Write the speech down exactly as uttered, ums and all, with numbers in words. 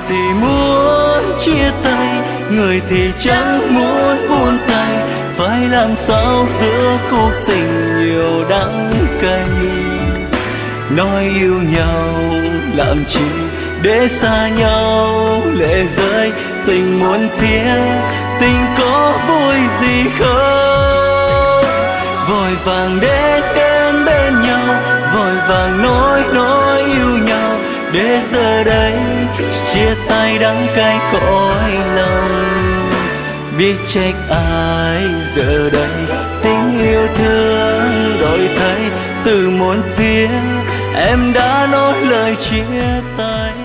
thì muốn chia tay, người thì chẳng muốn buông tay. Phải làm sao giữa cuộc tình nhiều đắng cay? Nói yêu nhau làm chi để xa nhau lệ rơi. Tình muôn phía, tình có vui gì không? Vội vàng để đến bên nhau, vội vàng nói nói yêu nhau, để giờ đây chia tay đắng cay cõi lòng. Biết trách ai giờ đây tình yêu thương đổi thay, từ muôn phía em đã nói lời chia tay.